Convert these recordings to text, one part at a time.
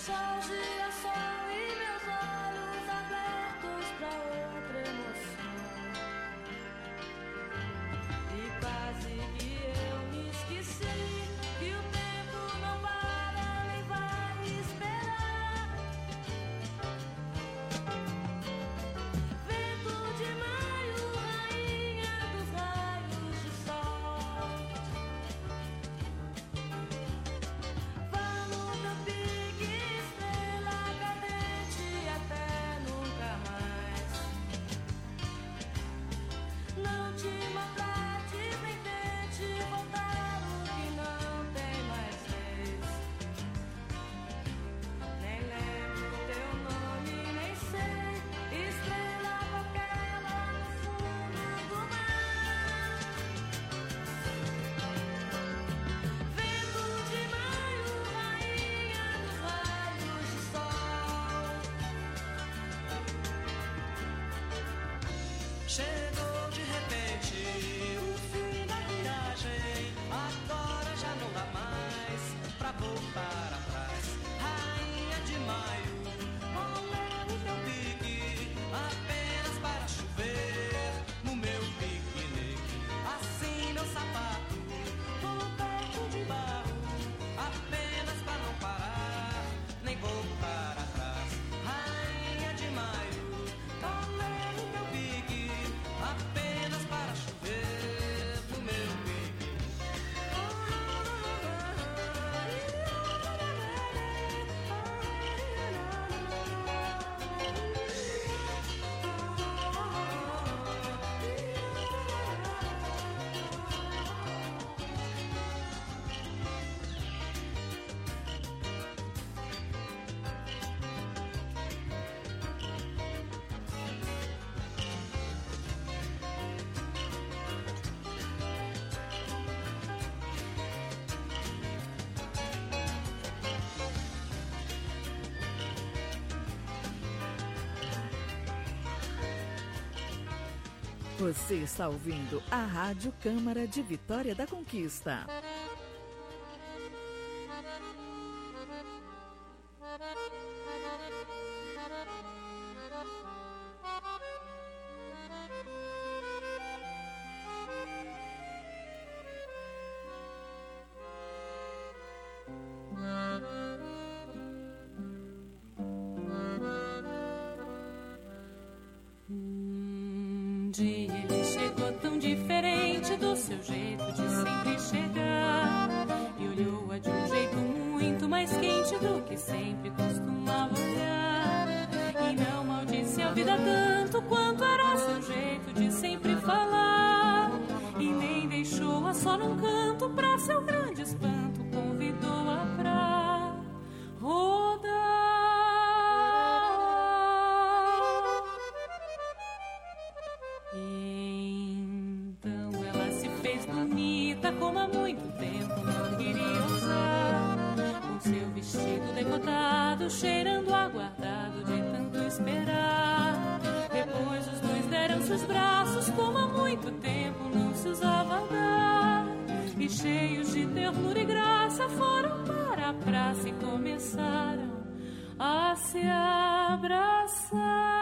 Só girassol e meus olhos abertos pra outra emoção. E quase que eu me esqueci que o tempo não para nem vai esperar. Vento de maio, rainha dos raios de sol. Vá no teu pique, estrela cadente, até nunca mais. Não te maltrates, nem tente voltar o que não tem mais vez. Nem lembro teu nome, nem sei. Estrela qualquer lá no fundo do mar. Vento de maio, rainha dos raios de sol. Chegou de repente o fim da viagem. Agora já não dá mais pra voltar atrás. Rainha de maio, olha o teu pique, apenas para chover no meu piquenique. Assim meu sapato, coberto de barro, apenas pra não parar, nem voltar atrás. Rainha de maio, olha o teu pique, apenas para chover no meu pique. Você está ouvindo a Rádio Câmara de Vitória da Conquista. Um dia ele chegou tão diferente do seu jeito de sempre chegar, e olhou-a de um jeito muito mais quente do que sempre costumava olhar. E não maldisse a vida tanto quanto era seu jeito de sempre falar, e nem deixou-a só num canto. Pra seu grande espanto convidou-a pra rodar. Então ela se fez bonita como há muito tempo não queria usar, com seu vestido decotado, cheirando aguardado de tanto esperar. Depois os dois deram-se os braços como há muito tempo não se usava dar, e cheios de ternura e graça foram para a praça e começaram a se abraçar.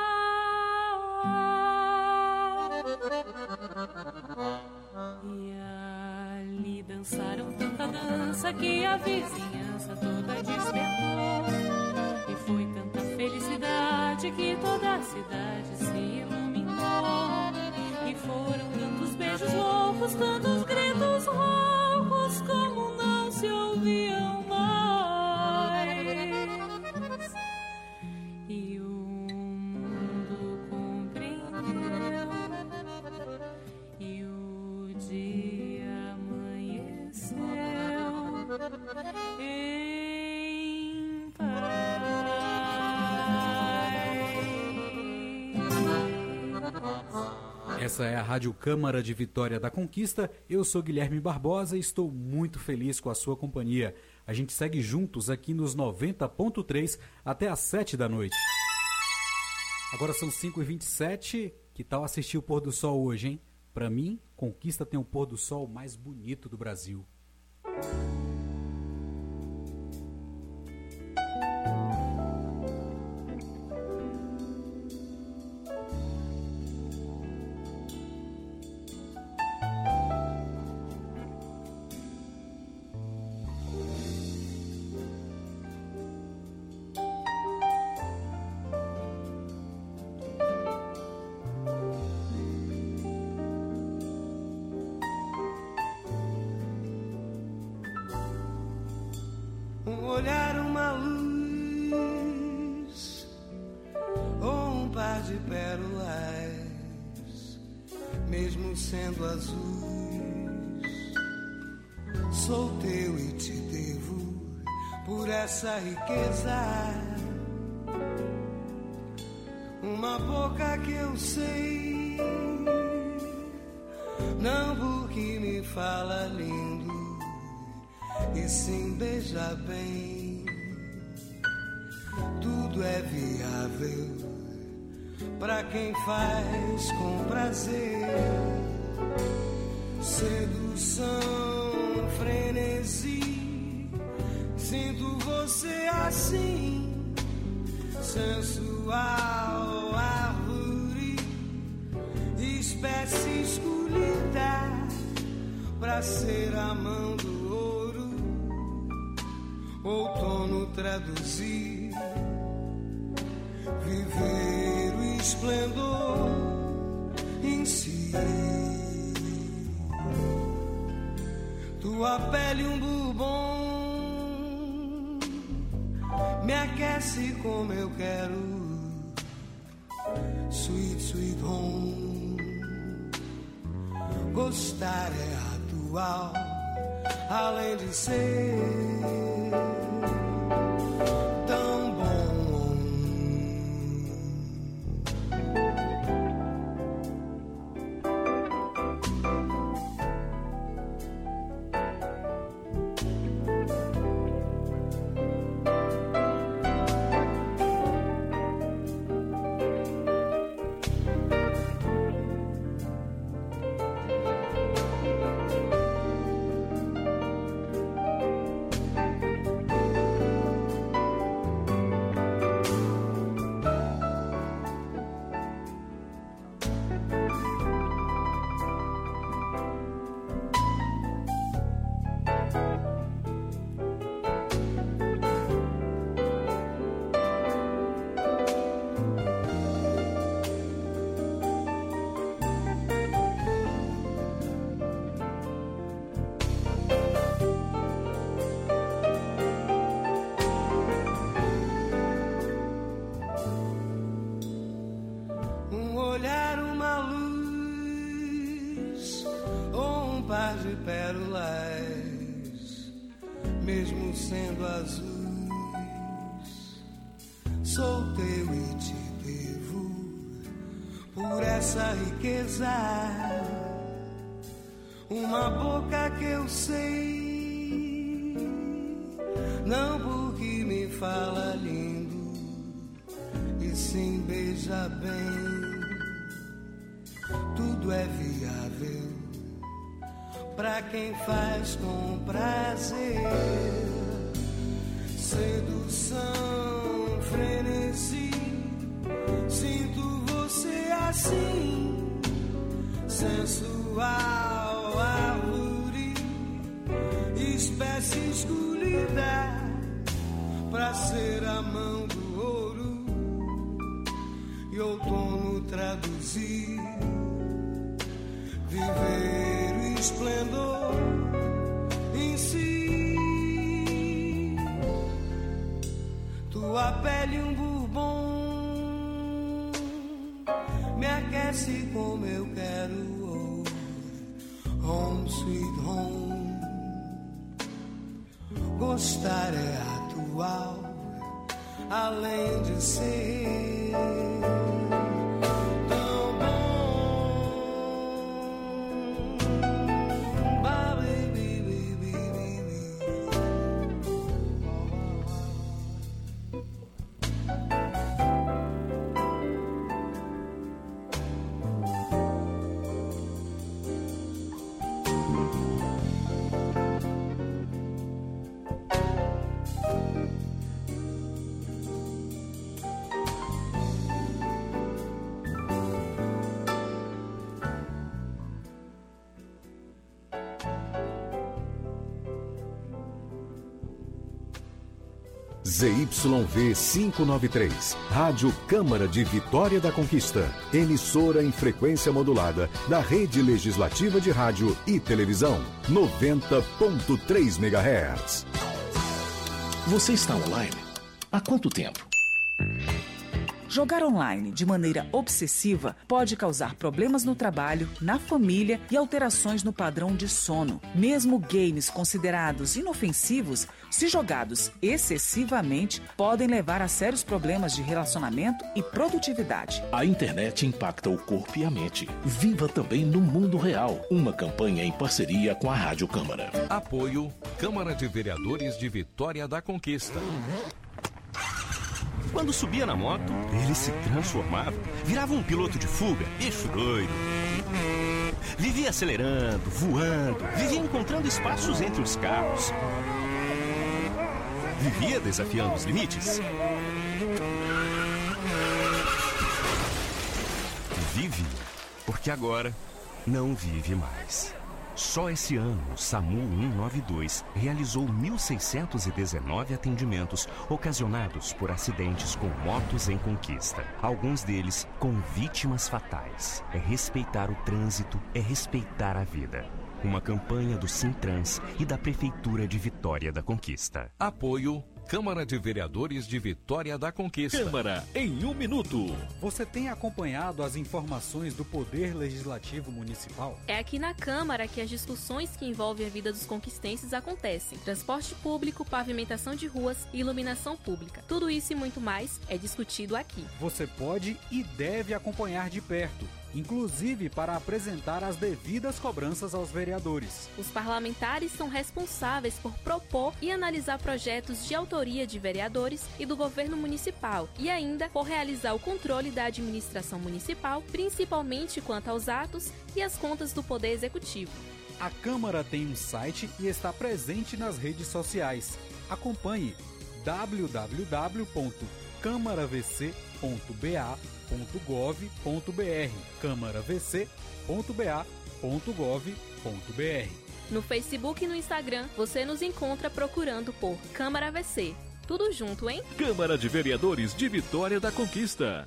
E ali dançaram tanta dança que a vizinhança toda despertou, e foi tanta felicidade que toda a cidade se iluminou. E foram tantos beijos loucos, tantos gritos roucos, como não se ouviam mais. E o mundo compreendeu, e o dia amanheceu em paz. Essa é a Rádio Câmara de Vitória da Conquista. Eu sou Guilherme Barbosa e estou muito feliz com a sua companhia. A gente segue juntos aqui nos 90.3 até às 7 da noite. Agora são 5h27. Que tal assistir o pôr do sol hoje, hein? Para mim, Conquista tem o pôr do sol mais bonito do Brasil. de pérolas, mesmo sendo azuis, sou teu e te devo por essa riqueza. Uma boca que eu sei, não porque me fala lindo, e sim beija bem. Tudo é viável pra quem faz com prazer. Sedução, frenesi, sinto você assim, sensual, árvore, espécie escolhida pra ser a mão do ouro, outono traduzir, viver o esplendor em si. Tua pele um bourbon me aquece como eu quero. Sweet, sweet home. Gostar é atual, além de ser tão bom. Pérolas, mesmo sendo azuis, sou teu e te devo por essa riqueza. Uma boca que eu sei, não porque me fala lindo, e sim beija bem. Tudo é viável pra quem faz com prazer. Sedução, frenesi, sinto você assim, sensual, árvore, espécie escolhida pra ser a mão do ouro, e outono traduzir, viver o esplendor em si. Tua pele um bourbon me aquece como eu quero. Home sweet home. Gostar é atual, além de ser tão bom. ZYV 593, Rádio Câmara de Vitória da Conquista, emissora em frequência modulada da Rede Legislativa de Rádio e Televisão, 90.3 MHz. Você está online? Há quanto tempo? Jogar online de maneira obsessiva pode causar problemas no trabalho, na família e alterações no padrão de sono. Mesmo games considerados inofensivos, se jogados excessivamente, podem levar a sérios problemas de relacionamento e produtividade. A internet impacta o corpo e a mente. Viva também no mundo real. Uma campanha em parceria com a Rádio Câmara. Apoio Câmara de Vereadores de Vitória da Conquista. Quando subia na moto, ele se transformava, virava um piloto de fuga, bicho doido. Vivia acelerando, voando, vivia encontrando espaços entre os carros. Vivia desafiando os limites. Vive, porque agora não vive mais. Só esse ano, o SAMU 192 realizou 1.619 atendimentos ocasionados por acidentes com motos em conquista. Alguns deles com vítimas fatais. É respeitar o trânsito, é respeitar a vida. Uma campanha do Sintrans e da Prefeitura de Vitória da Conquista. Apoio Câmara de Vereadores de Vitória da Conquista. Câmara em 1 minuto. Você tem acompanhado as informações do Poder Legislativo Municipal? É aqui na Câmara que as discussões que envolvem a vida dos conquistenses acontecem. Transporte público, pavimentação de ruas e iluminação pública. Tudo isso e muito mais é discutido aqui. Você pode e deve acompanhar de perto, inclusive para apresentar as devidas cobranças aos vereadores. Os parlamentares são responsáveis por propor e analisar projetos de autoria de vereadores e do governo municipal e ainda por realizar o controle da administração municipal, principalmente quanto aos atos e as contas do Poder Executivo. A Câmara tem um site e está presente nas redes sociais. Acompanhe www.câmaravc.ba.gov.br câmaravc.ba.gov.br. No Facebook e no Instagram, você nos encontra procurando por Câmara VC. Tudo junto, hein? Câmara de Vereadores de Vitória da Conquista.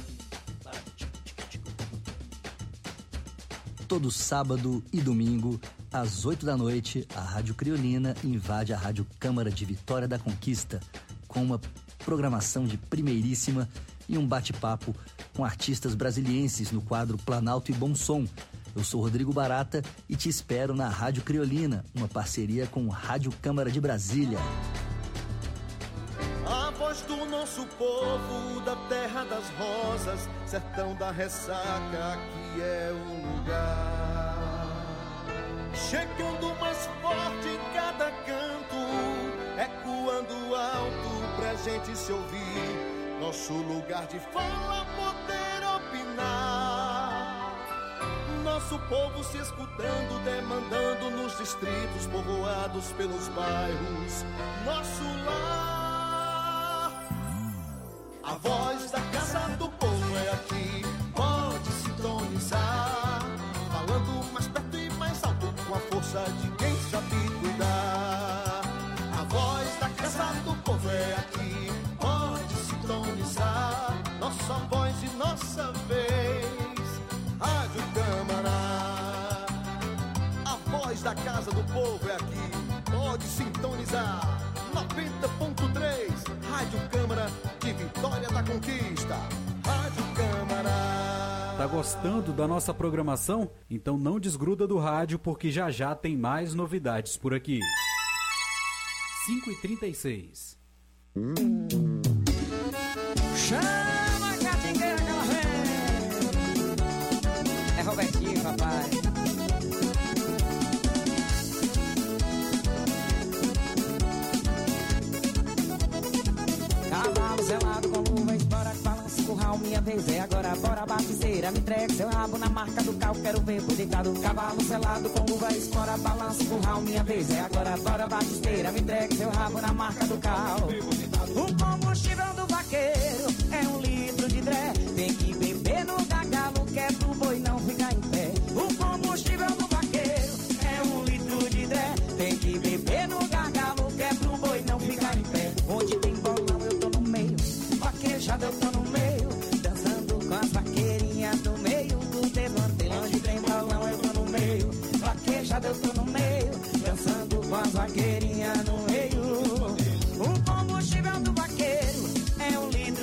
Todo sábado e domingo, às 8 da noite, a Rádio Criolina invade a Rádio Câmara de Vitória da Conquista com uma programação de primeiríssima e um bate-papo com artistas brasilienses no quadro Planalto e Bom Som. Eu sou Rodrigo Barata e te espero na Rádio Criolina, uma parceria com Rádio Câmara de Brasília. A voz do nosso povo, da terra das rosas, sertão da ressaca, aqui é o lugar. Chegando mais forte em cada canto, ecoando alto pra gente se ouvir. Nosso lugar de fala, poder opinar. Nosso povo se escutando, demandando nos distritos, povoados pelos bairros. Nosso lar. A voz da Casa do Povo é aqui, pode sintonizar. Falando mais perto e mais alto, com a força de quem sabe cuidar. A voz da Casa do Povo é aqui, pode sintonizar. Nossa voz e nossa vez. Rádio Câmara, a voz da Casa do Povo é aqui, pode sintonizar. 90.3, Rádio Câmara de Vitória da Conquista. Rádio Câmara. Tá gostando da nossa programação? Então não desgruda do rádio, porque já já tem mais novidades por aqui. 5h36. Chama a catingueira que ela vem. É Robertinho, papai. Cavalo selado com luva, espora de balanço, curral, minha vez é agora. Bora, baticeira, me entregue seu rabo na marca do carro, quero ver por deitado. Cavalo selado com luva, espora, balanço, curral, minha vez é agora. Bora, baticeira, me entregue seu rabo na marca do carro. O combustível do vaqueiro é 1 litro de dré. Tem que beber no gargalo, que é pro boi não ficar em pé. O combustível do vaqueiro é 1 litro de dré. Tem que beber no gargalo, que é pro boi não ficar em pé. Onde tem bolão eu tô no meio, vaquejada eu tô no meio, dançando com as vaqueirinhas do meio do levante. Onde tem bolão eu tô no meio, vaquejada eu tô no meio, dançando com as vaqueirinhas no meio. O combustível do vaqueiro é 1 litro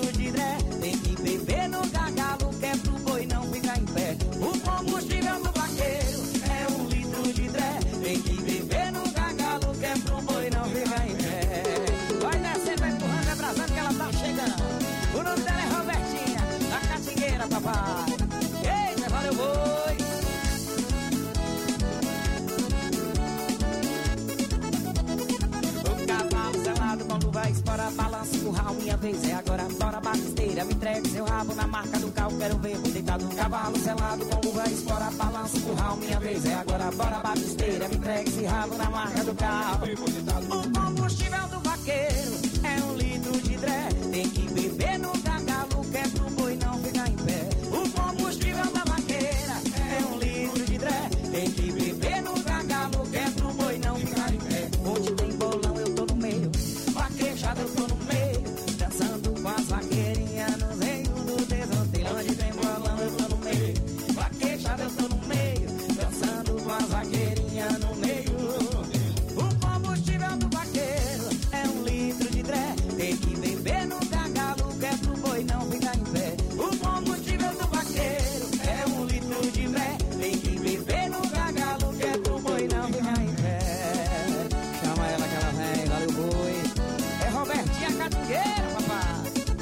me entregue seu rabo na marca do carro, quero ver deitado. Cavalo selado com uva espora, balança o curral, minha vez é agora. Bora batisteira, me entregue esse rabo na marca do carro. O combustível do vaqueiro é 1 litro de dré. Tem que beber no gargalo, que é pro boi não ficar em pé. O combustível da vaqueira é 1 litro de dré. Tem que beber no gargalo, que é pro boi não ficar em pé. Onde tem bolão eu tô no meio, vaquejada eu tô no meio, dançando com as vaqueirinhas no meio do desonteio. Onde tem bolão eu tô no meio, vaquejada eu tô no meio, dançando com as vaqueirinhas no meio. O combustível do vaqueiro é 1 litro de dré. Tem que beber no gargalo, que é pro boi não ficar em pé. O combustível do vaqueiro é 1 litro de dré. Tem que beber no gargalo, que é pro boi não ficar em pé. Chama ela que ela vem, valeu boi. É Robertinha Catingueira, papai.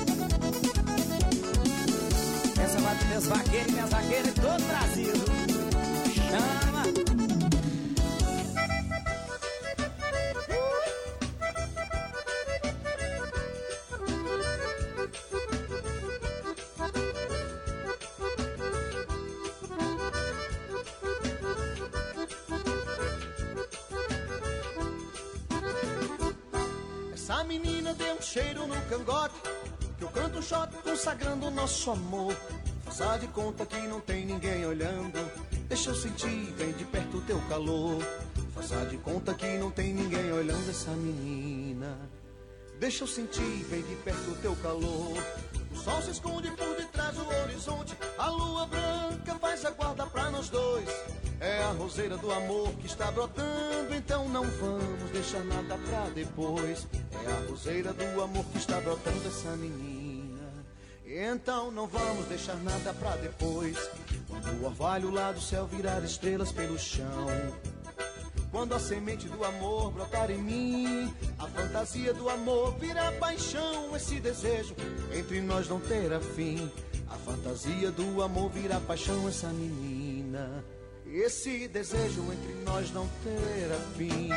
Essa vai de meus vaqueiros e minhas vaqueiras de todo o Brasil. Chama. Essa menina deu um cheiro no cangote, que eu canto um shot consagrando o nosso amor. Faça de conta que não tem ninguém olhando, deixa eu sentir bem de perto o teu calor. Faça de conta que não tem ninguém olhando essa menina, deixa eu sentir bem de perto o teu calor. O sol se esconde por detrás do horizonte, a lua branca faz a guarda pra nós dois. É a roseira do amor que está brotando, então não vamos deixar nada pra depois. É a roseira do amor que está brotando essa menina, então não vamos deixar nada pra depois. Quando o orvalho lá do céu virar estrelas pelo chão, quando a semente do amor brotar em mim, a fantasia do amor virar paixão, esse desejo entre nós não terá fim. A fantasia do amor virar paixão, essa menina, esse desejo entre nós não terá fim.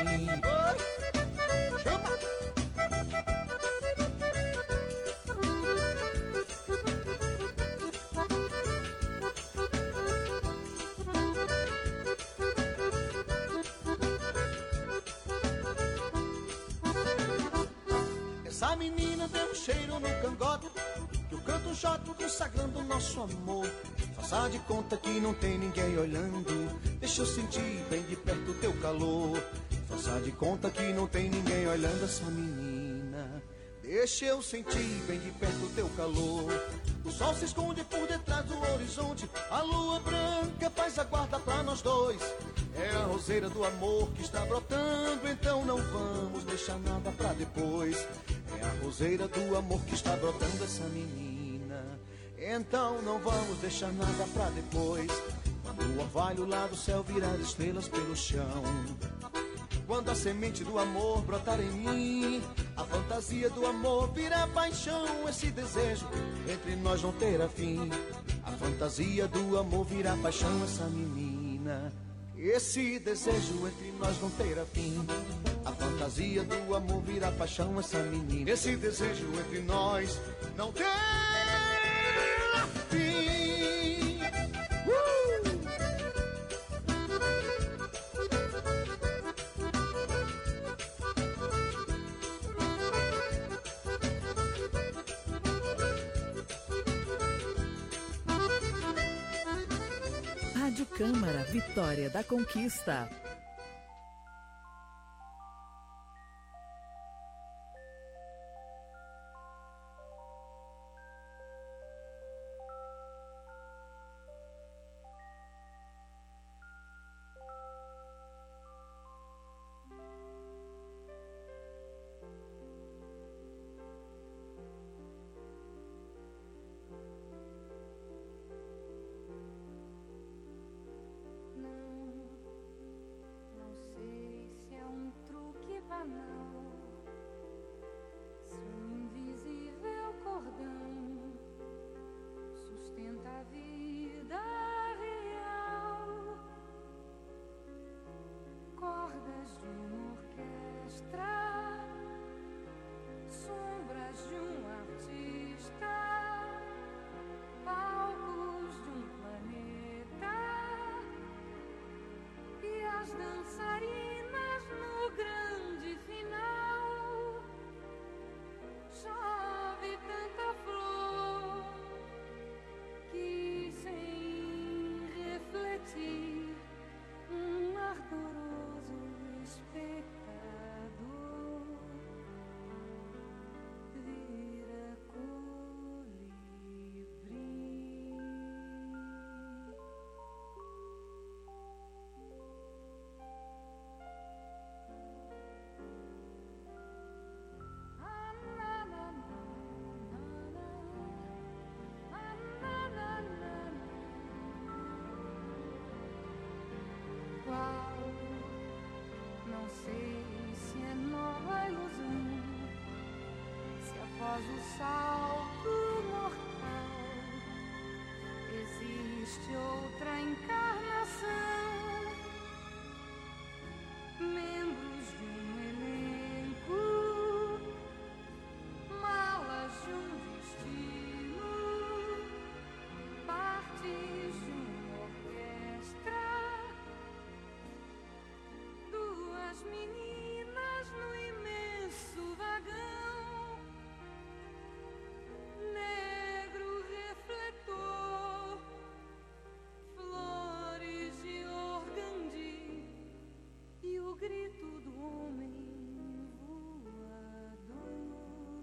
Essa menina deu um cheiro no cangote, que eu canto um shot consagrando o nosso amor. Faça de conta que não tem ninguém olhando, deixa eu sentir bem de perto o teu calor. Faça de conta que não tem ninguém olhando essa menina, deixa eu sentir bem de perto o teu calor. O sol se esconde por detrás do horizonte, a lua branca faz a guarda pra nós dois. É a roseira do amor que está brotando, então não vamos deixar nada pra depois. É a roseira do amor que está brotando essa menina, então não vamos deixar nada pra depois. Quando o orvalho lá do céu virar estrelas pelo chão, quando a semente do amor brotar em mim, a fantasia do amor virar paixão, esse desejo entre nós não terá fim. A fantasia do amor virar paixão, essa menina, esse desejo entre nós não terá fim. A fantasia do amor virar paixão, essa menina, esse desejo entre nós não terá fim. Rádio Câmara, Vitória da Conquista. Não sei se é nova ilusão, se após o salto mortal existe outra encarnação. Membros de um elenco, malas de um destino, partes de uma orquestra, duas meninas no imenso vagão, negro refletor, flores de organdi e o grito do homem voador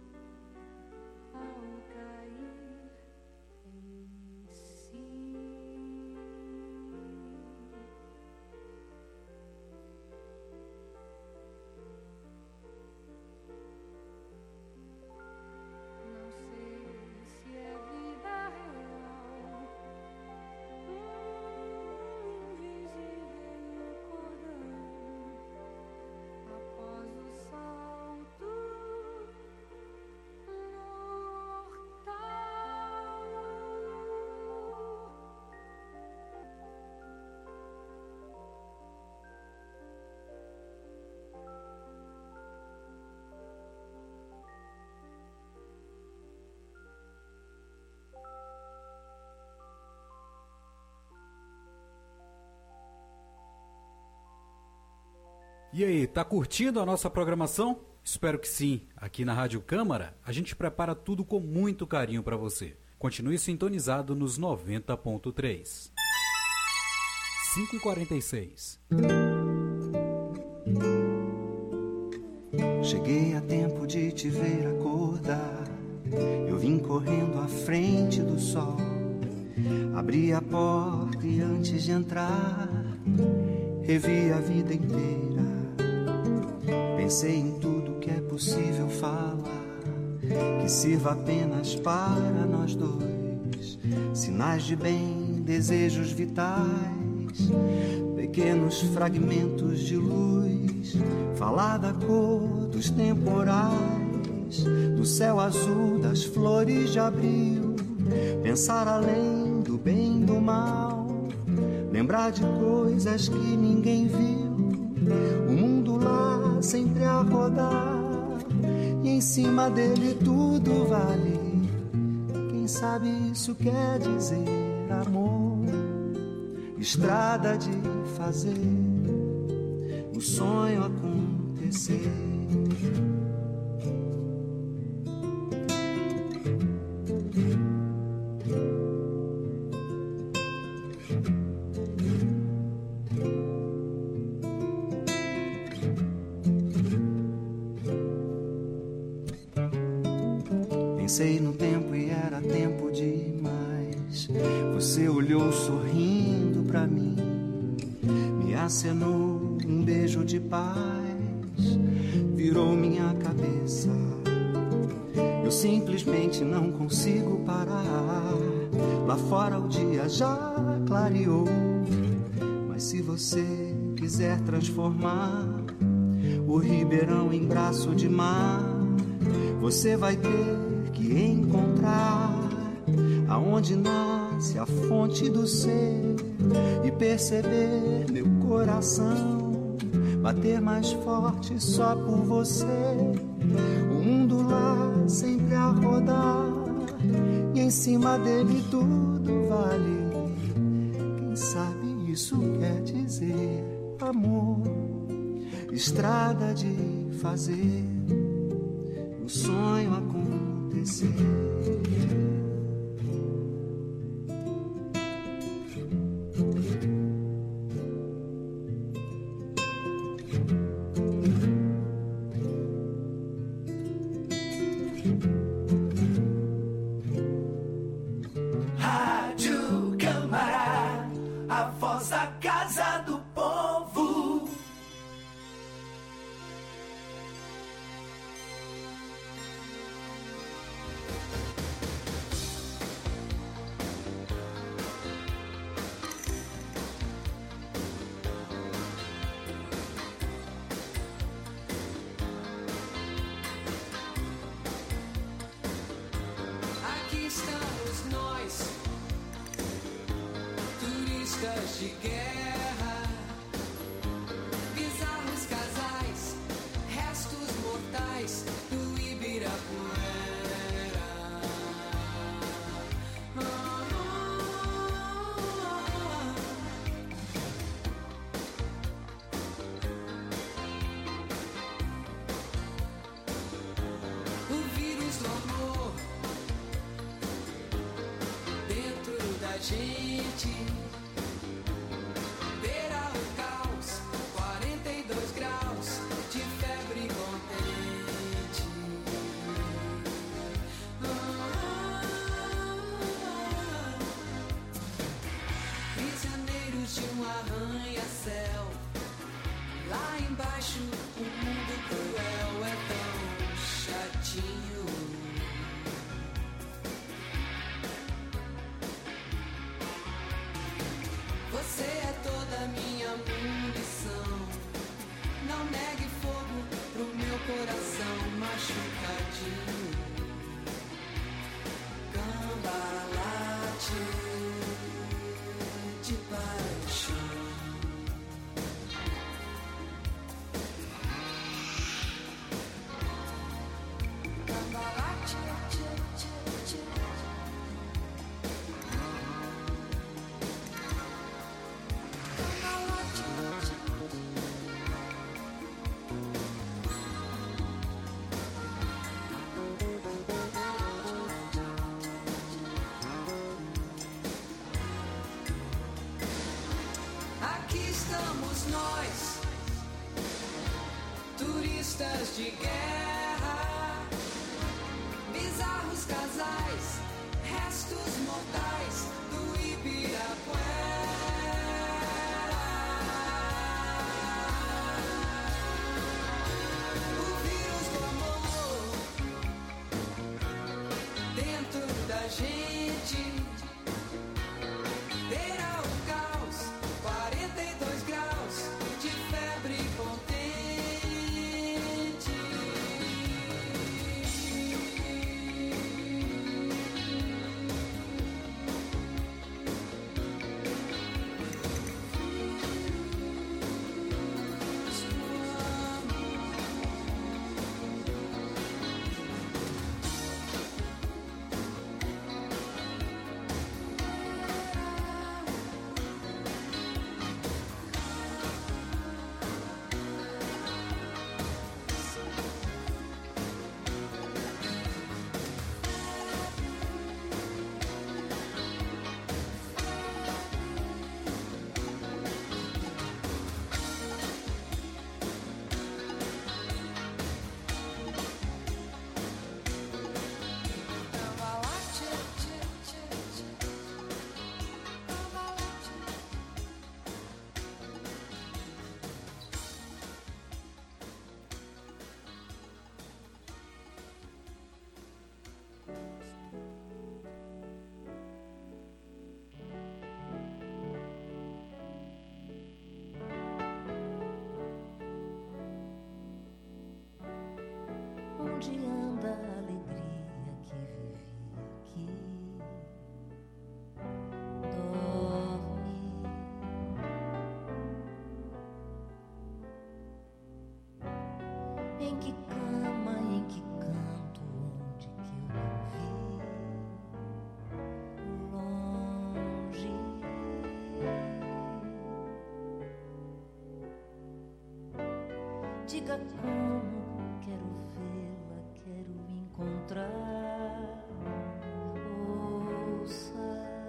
ao cair em si. Não sei se é vida real, invisível cordão após o salto mortal. E aí, tá curtindo a nossa programação? Espero que sim. Aqui na Rádio Câmara, a gente prepara tudo com muito carinho para você. Continue sintonizado nos 90.3. 5h46. Cheguei a tempo de te ver acordar. Eu vim correndo à frente do sol. Abri a porta e antes de entrar, revi a vida inteira. Pensei em tudo que é possível falar, que sirva apenas para nós dois. Sinais de bem, desejos vitais, pequenos fragmentos de luz. Falar da cor dos temporais, do céu azul, das flores de abril. Pensar além do bem e do mal, lembrar de coisas que ninguém viu. O mundo lá sempre a rodar, e em cima dele tudo vale. Quem sabe isso quer dizer amor, estrada de fazer o sonho acontecer. Pensei no tempo e era tempo demais. Você olhou sorrindo pra mim, me acenou um beijo de paz, virou minha cabeça. Eu simplesmente não consigo parar. Lá fora o dia já clareou, mas se você quiser transformar o Ribeirão em braço de mar, você vai ter que encontrar aonde nasce a fonte do ser e perceber meu coração bater mais forte só por você. O mundo lá sempre a rodar, e em cima dele tudo vale. Quem sabe isso quer dizer amor, estrada de fazer o sonho acontecer. Rádio Câmara, a voz da casa do povo. turistas de guerra, bizarros casais, restos mortais do Ibirapuera. O vírus do amor dentro da gente. Beira o caos, 42 graus de febre contente. Prisioneiros de um arranha-céu. Lá embaixo o mundo cruel é tão chatinho. Você é toda minha munição. Não negue fogo pro meu coração machucadinho. Cambalache de paixão. Cambalache, aqui estamos nós, turistas de guerra, bizarros casais, restos mortais do Ibirapuera. O vírus do amor dentro da gente. Beira o caos, 42 graus de febre contente. Onde anda a alegria que vivi aqui? Dorme. Em que cama, em que canto, onde que eu não vi? Longe. Diga como quero vê-la, quero encontrar. Ouça.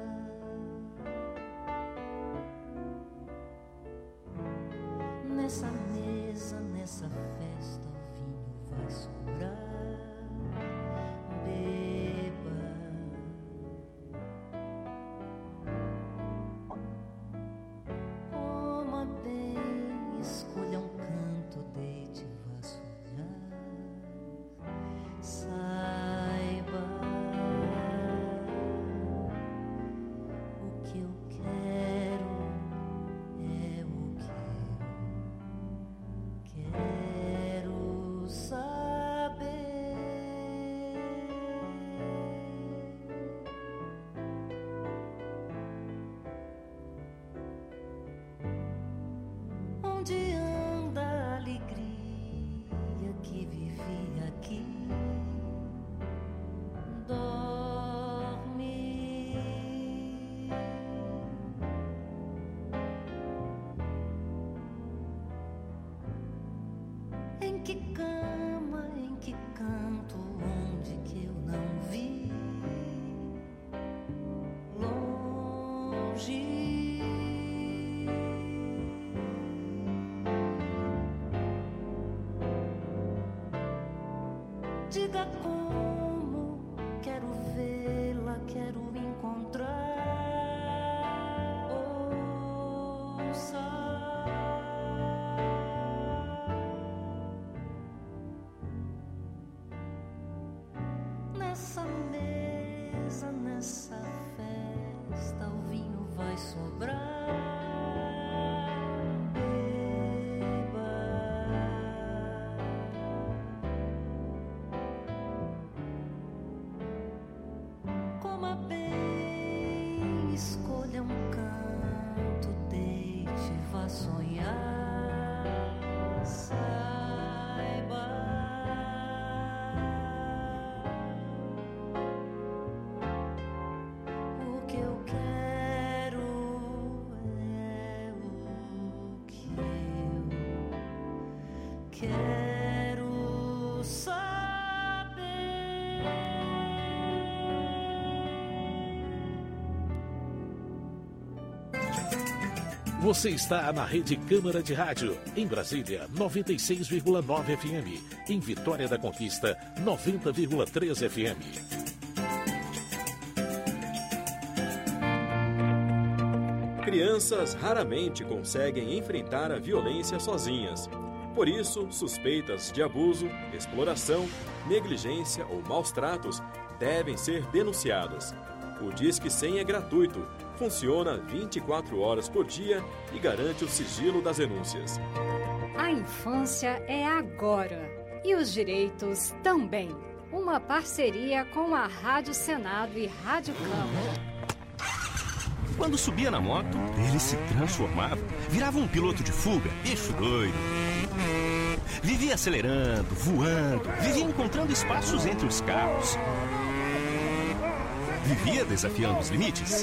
Nessa mesa, nessa festa, o vinho vai sobrar. Beba. Coma bem, escolha um canto, deite e vá sonhar. Saiba o que eu quero é o que eu quero saber. fugir. Diga como, quero vê-la, quero encontrar. Ouça. Nessa mesa, nessa festa, o vinho vai sobrar. Escolha um canto, deite, vá sonhar. Saiba, o que eu quero é o que eu quero saber. Você está na Rede Câmara de Rádio, em Brasília, 96,9 FM. Em Vitória da Conquista, 90,3 FM. Crianças raramente conseguem enfrentar a violência sozinhas. Por isso, suspeitas de abuso, exploração, negligência ou maus tratos devem ser denunciadas. O Disque 100 é gratuito, funciona 24 horas por dia e garante o sigilo das denúncias. A infância é agora e os direitos também. Uma parceria com a Rádio Senado e Rádio Câmara. Quando subia na moto, ele se transformava, virava um piloto de fuga, eixo doido. Vivia acelerando, voando, vivia encontrando espaços entre os carros. Vivia desafiando os limites.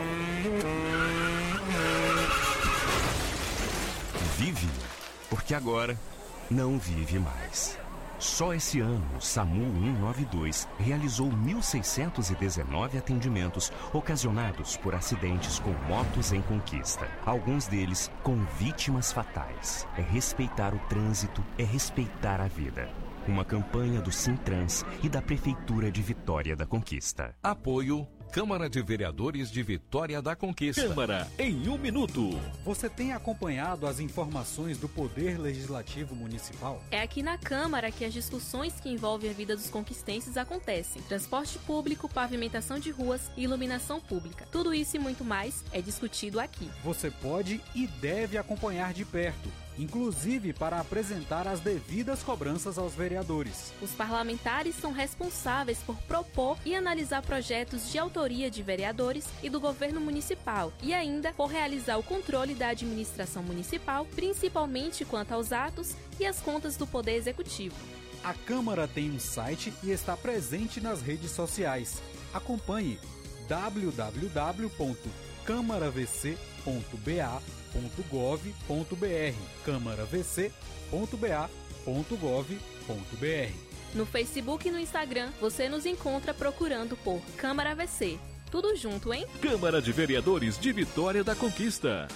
Vive, porque agora não vive mais. Só esse ano, o SAMU 192 realizou 1.619 atendimentos ocasionados por acidentes com motos em conquista. Alguns deles com vítimas fatais. É respeitar o trânsito, é respeitar a vida. Uma campanha do Sintrans e da Prefeitura de Vitória da Conquista. Apoio Câmara de Vereadores de Vitória da Conquista. Câmara em 1 minuto. Você tem acompanhado as informações do Poder Legislativo Municipal? É aqui na Câmara que as discussões que envolvem a vida dos conquistenses acontecem. Transporte público, pavimentação de ruas e iluminação pública. Tudo isso e muito mais é discutido aqui. Você pode e deve acompanhar de perto, inclusive para apresentar as devidas cobranças aos vereadores. Os parlamentares são responsáveis por propor e analisar projetos de autoria de vereadores e do governo municipal e ainda por realizar o controle da administração municipal, principalmente quanto aos atos e as contas do Poder Executivo. A Câmara tem um site e está presente nas redes sociais. Acompanhe www.câmaravc.ba.gov.br câmaravc.ba.gov.br. No Facebook e no Instagram, você nos encontra procurando por Câmara VC. Tudo junto, hein? Câmara de Vereadores de Vitória da Conquista.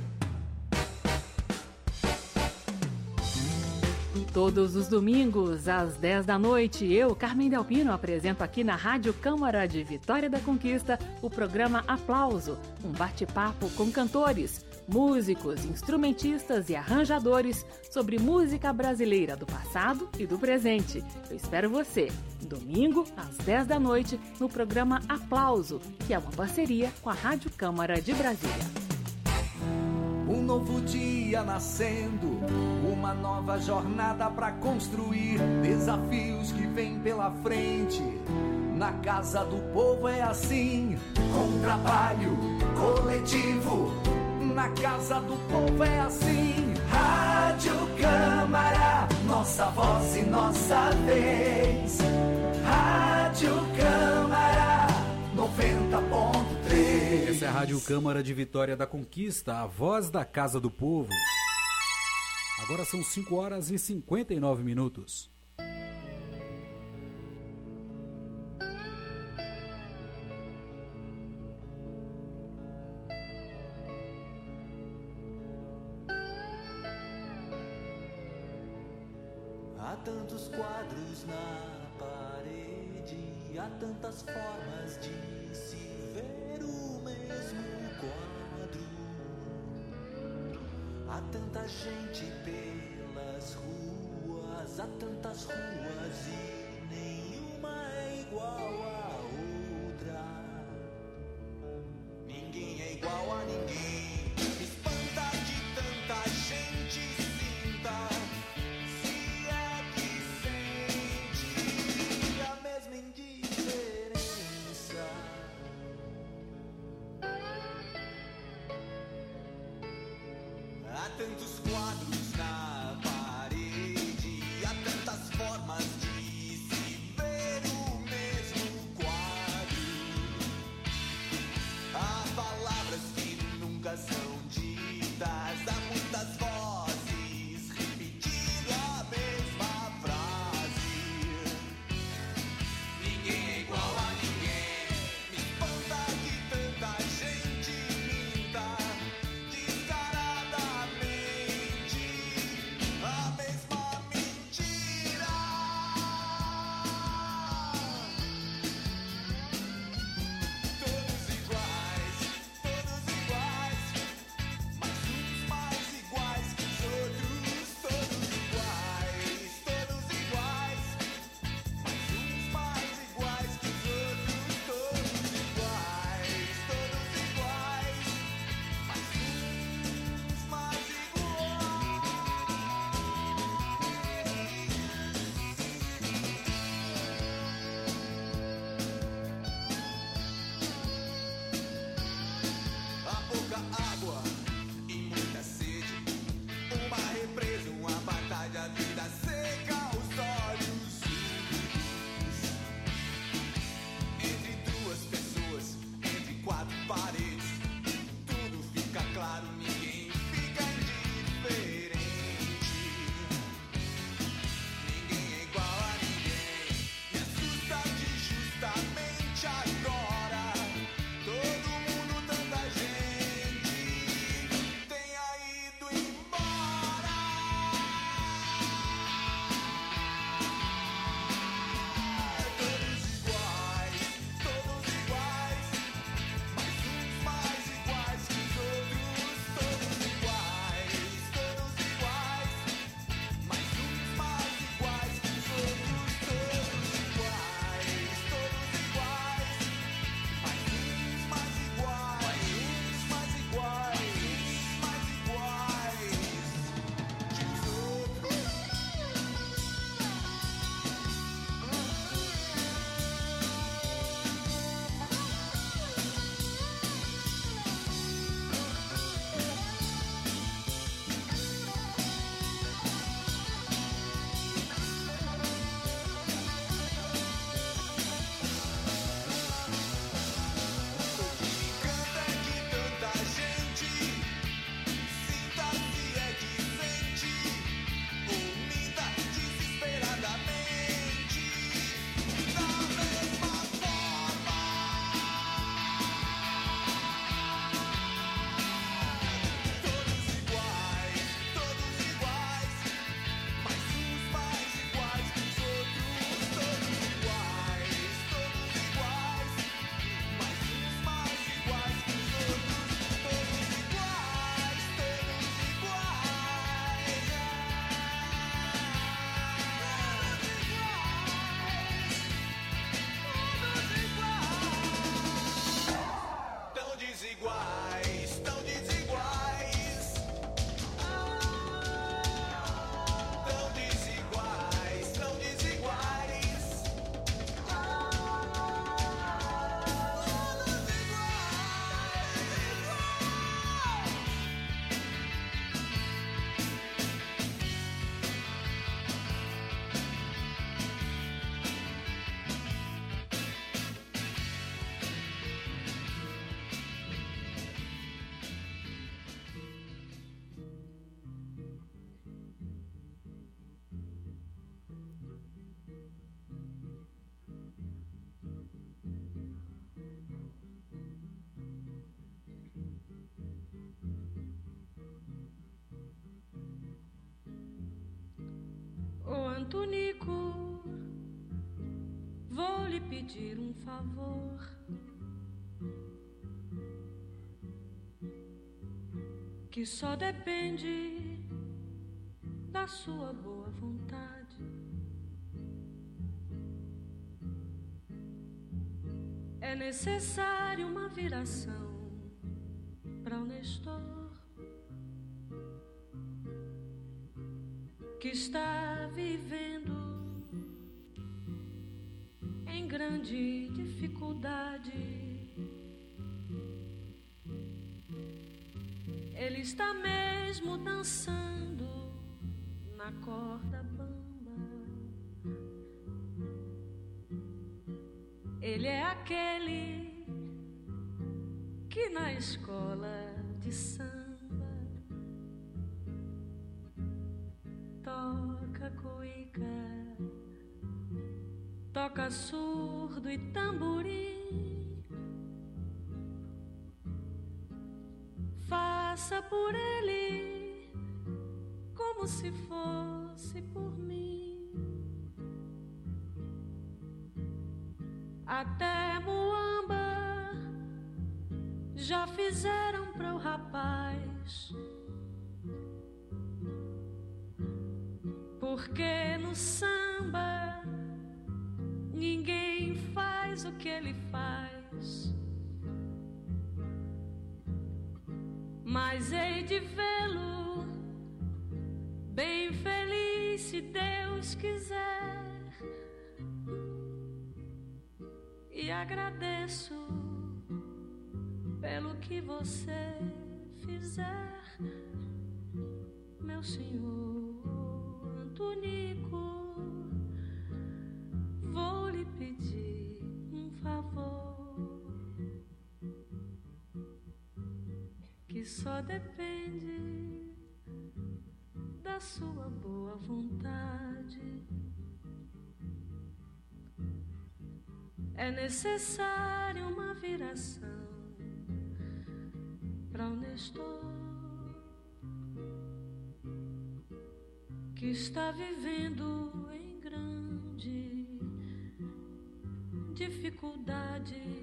Todos os domingos, às 10 da noite, eu, Carmen Delpino, apresento aqui na Rádio Câmara de Vitória da Conquista o programa Aplauso, um bate-papo com cantores, músicos, instrumentistas e arranjadores sobre música brasileira do passado e do presente. Eu espero você, domingo, às 10 da noite, no programa Aplauso, que é uma parceria com a Rádio Câmara de Brasília. Um novo dia nascendo, uma nova jornada pra construir, desafios que vêm pela frente. Na casa do povo é assim, com trabalho coletivo. Na casa do povo é assim. Rádio Câmara, nossa voz e nossa vez. Rádio Câmara 90.3. Essa é a Rádio Câmara de Vitória da Conquista, a voz da Casa do Povo. Agora são 5 horas e 59 minutos. Há tantos quadros na parede, há tantas formas de se ver o mesmo quadro. Há tanta gente pelas ruas, há tantas ruas e nenhuma é igual a outra. Ninguém é igual a ninguém. Me espanta que tanta gente sinta, se é que sente a mesma indiferença. Há tantos quadros na parede, há tantas formas de se ver o mesmo quadro. Há palavras que nunca são ditas, há muitas vozes repetindo a mesma frase. Ninguém é igual a ninguém. Me espanta que tanta gente minta descaradamente. Antunico, vou lhe pedir um favor. Que só depende da sua boa vontade. É necessário uma viração para o Nestor, que está vivendo em grande dificuldade. Ele está mesmo dançando na corda bamba. Ele é aquele que na escola de samba toca cuíca, toca surdo e tamborim. Faça por ele como se fosse por mim. Até muamba já fizeram para o rapaz, porque no samba ninguém faz o que ele faz. Mas hei de vê-lo bem feliz, se Deus quiser. E agradeço pelo que você fizer, meu senhor Antunico. Vou lhe pedir um favor que só depende da sua boa vontade. É necessário uma viração para o Nestor, que está vivendo em grande dificuldade.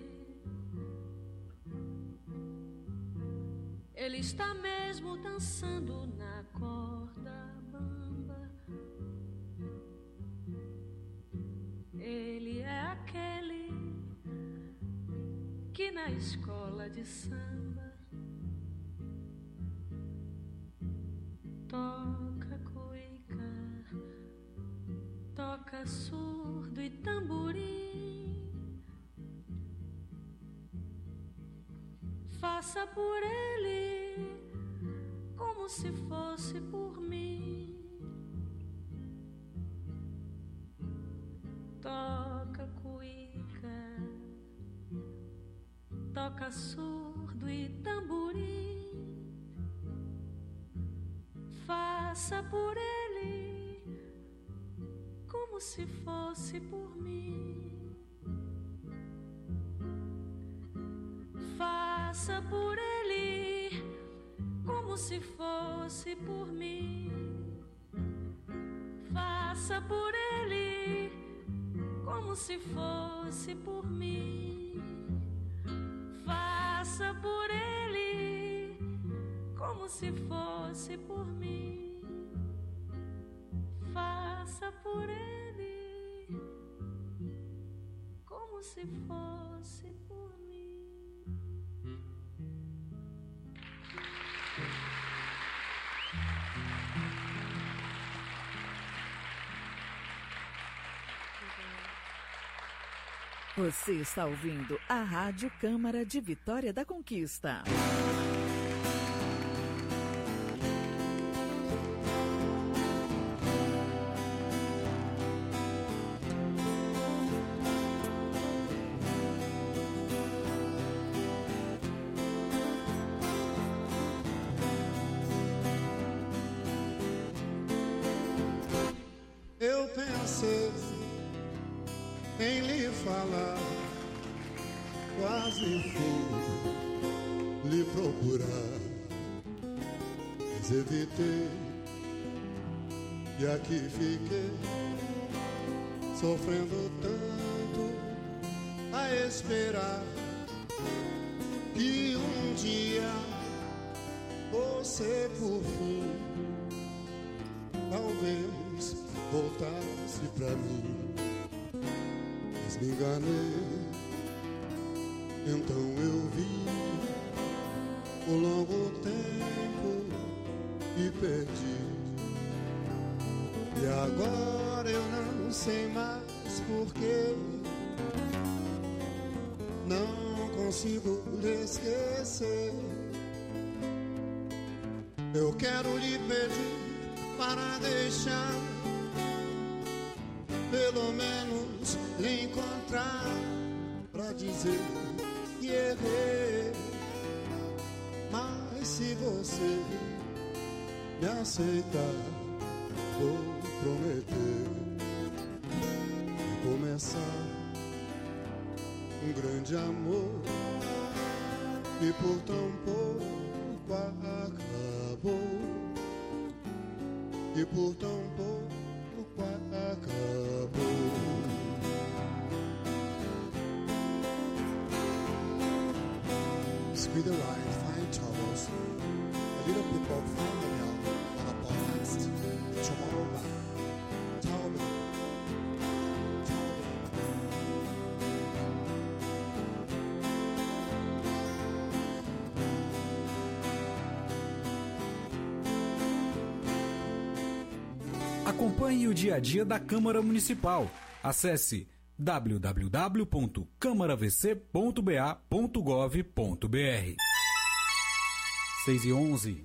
Ele está mesmo dançando na corda bamba. Ele é aquele que na escola de samba toca cuíca, toca surdo e tamborim. Faça por ele como se fosse por mim. Toca cuíca, toca surdo e tamborim. Faça por ele como se fosse por mim. Faça por ele como se fosse por mim. Faça por ele como se fosse por mim. Faça por ele como se fosse por mim. Faça por ele como se fosse por mim. Você está ouvindo a Rádio Câmara de Vitória da Conquista. Eu pensei em lhe falar, quase fui lhe procurar, mas evitei E aqui fiquei sofrendo tanto a esperar que um dia você por fim talvez voltasse pra mim. Mas me enganei, então eu vi o longo tempo e perdi. E agora eu não sei mais porquê, não consigo lhe esquecer. Eu quero lhe pedir para deixar, pelo menos lhe encontrar, pra dizer que errei. Mas se você me aceitar, vou prometer começar um grande amor que por tão pouco acabou, que por tão pouco acabou. Squeeze the line, fine towels, a little bit of family on a podcast, tomorrow night, tell me. Acompanhe o dia a dia da Câmara Municipal. Acesse www.câmaravc.ba.gov.br. 6h11.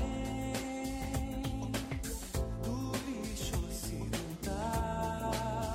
Do lixo ocidental,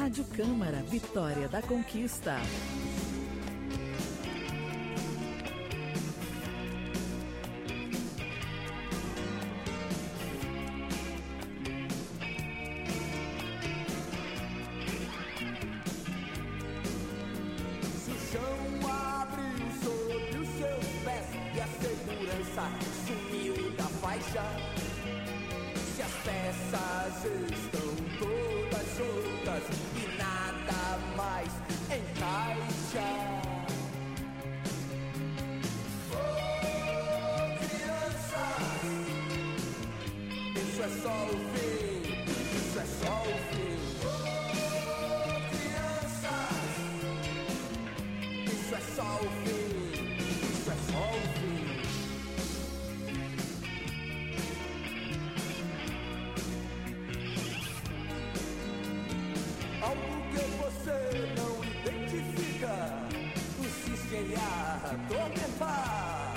Rádio Câmara, Vitória da Conquista. Se o chão abriu sob os seus pés e a segurança sumiu da faixa, se as peças estão todas soltas e nada mais encaixa. Oh, crianças, isso é só o fim, isso é só o fim. Oh, crianças, isso é só o fim, isso é só o fim. Algo que você não identifica insiste em atormentar.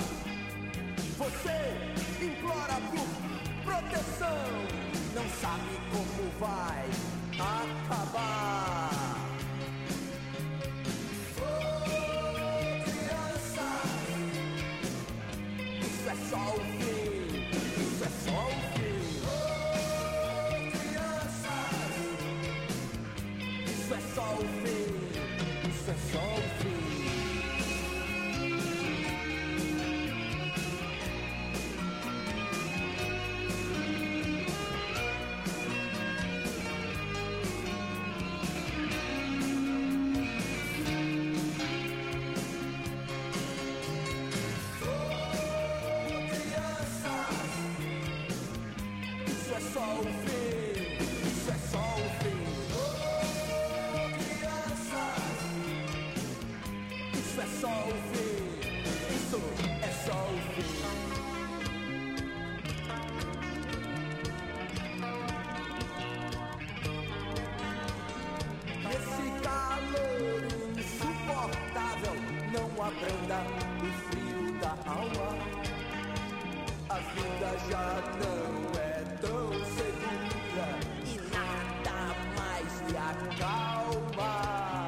Você implora por proteção, não sabe como vai acabar. Oh, crianças, isso é só o fim, isso é só o fim. Oh, crianças, isso é só o fim, isso é só o fim. Oh, crianças, isso é só o fim, isso é só o fim. Isso é só o fim, isso é só o fim. Esse calor insuportável não abranda o frio da alma. A vida já não é tão segura e nada mais lhe acalma.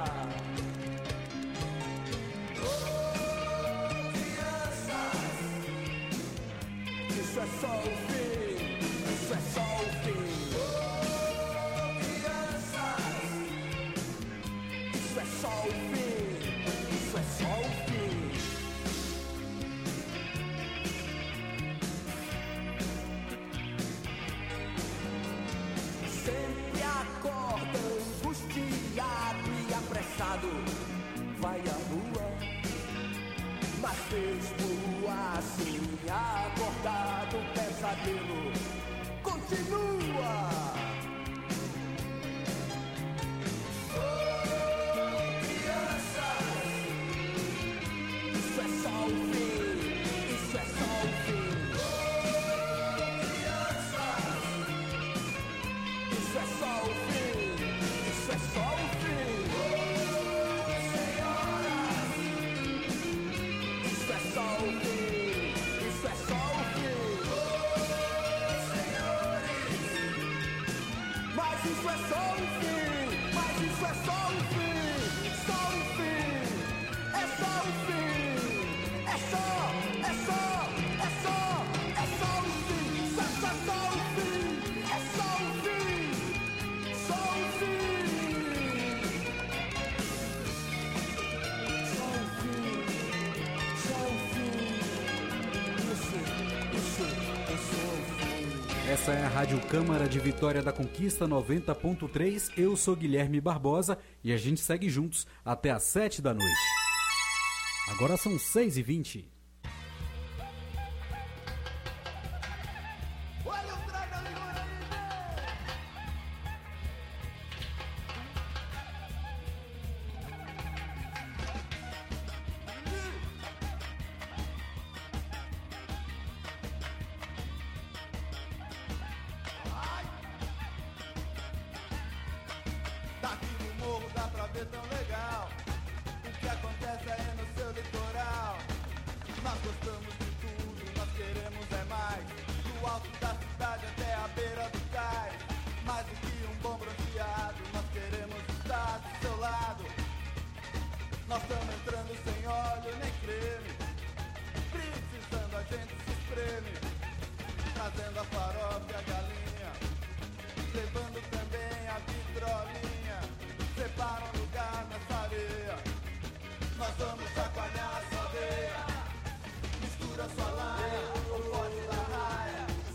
Isso é só o fim, isso é só o fim. Oh, crianças, isso é só o fim, isso é só o fim. Sempre acorda angustiado e apressado, vai à rua, mas mesmo assim acordado, o pesadelo continua. Oh, crianças, isso é só o fim, isso é só o fim. Oh, crianças, isso é só o fim, isso é só o fim. Oh, senhoras, isso é só o fim, isso é só o fim. Oh, senhores, mas isso é só o fim, mas isso é só o fim, só o fim, é só o fim, é só o fim, só o fim, é só o fim, só o fim, só o fim, só o fim, isso é só o fim. Essa é a Rádio Câmara de Vitória da Conquista 90.3. Eu sou Guilherme Barbosa e a gente segue juntos até às 7 da noite. Agora são 6h20. Daqui no morro dá pra ver tão legal o que acontece aí no seu litoral. Nós gostamos de tudo, nós queremos é mais. Do alto da cidade até a beira do cais. Mais do que um bom bronzeado, nós queremos estar Nós estamos entrando sem óleo nem creme. Precisando a gente se espreme, trazendo a